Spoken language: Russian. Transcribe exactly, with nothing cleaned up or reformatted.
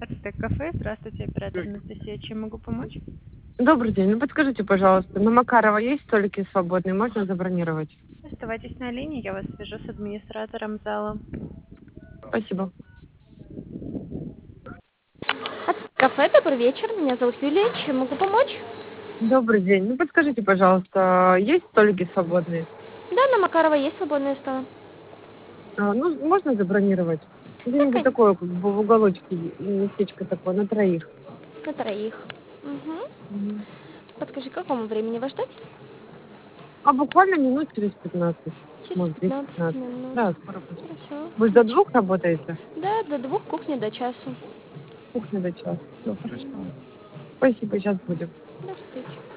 Артек кафе. Здравствуйте, оператор Анастасия. Чем могу помочь? Добрый день. Ну, подскажите, пожалуйста, на Макарова есть столики свободные? Можно забронировать? Оставайтесь на линии, я вас свяжу с администратором зала. Спасибо. Кафе, добрый вечер. Меня зовут Юлия. Чем могу помочь? Добрый день. Ну, подскажите, пожалуйста, есть столики свободные? Да, на Макарова есть свободные столы. А, ну, можно забронировать? Да, Где-нибудь конечно. такое, как бы в уголочке, местечко такое, на троих. На троих. Угу. Мгм. Подскажи, к какому времени вас ждать? А буквально минут через пятнадцать. Через Может, пятнадцать десять-пятнадцать. минут. Да, скоро будет. Хорошо. Вы до двух работаете? Да, до двух кухни до часу. Кухня до часа. Все, хорошо. Спасибо, сейчас будем. До встречи.